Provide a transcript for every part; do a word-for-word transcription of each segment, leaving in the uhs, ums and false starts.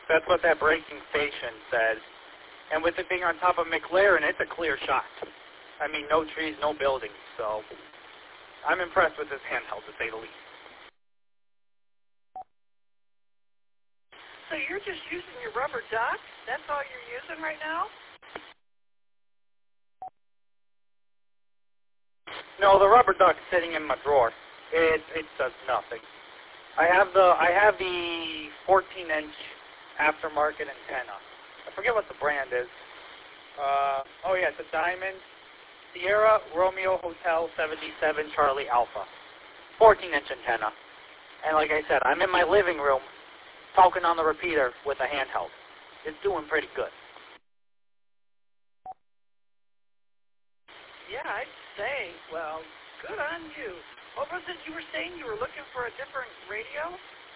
That's what that braking station says. And with it being on top of McLaren, it's a clear shot. I mean, no trees, no buildings. So I'm impressed with this handheld, to say the least. So you're just using your rubber duck? That's all you're using right now? No, the rubber duck's sitting in my drawer. It it does nothing. I have the I have the fourteen inch aftermarket antenna. I forget what the brand is. Uh, oh yeah, it's a Diamond Sierra Romeo Hotel seventy-seven Charlie Alpha. fourteen inch antenna. And like I said, I'm in my living room talking on the repeater with a handheld. It's doing pretty good. Yeah, I'd say, well, good on you. What was it you were saying? You were looking for a different radio?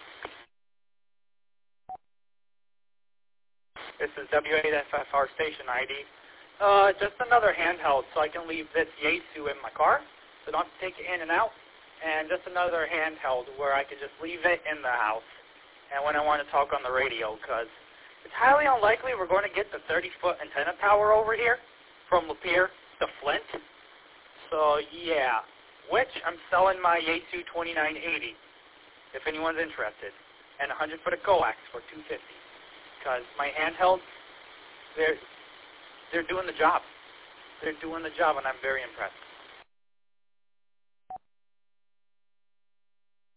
This is W eight F F R station I D. Uh, just another handheld so I can leave this Yaesu in my car, so I don't have to take it in and out. And just another handheld where I can just leave it in the house and when I want to talk on the radio, because it's highly unlikely we're going to get the thirty foot antenna tower over here from Lapeer to Flint. So, yeah, which I'm selling my Yaesu twenty-nine eighty if anyone's interested, and one hundred foot of coax for two hundred fifty dollars, because my handhelds, they're, they're doing the job. They're doing the job, and I'm very impressed.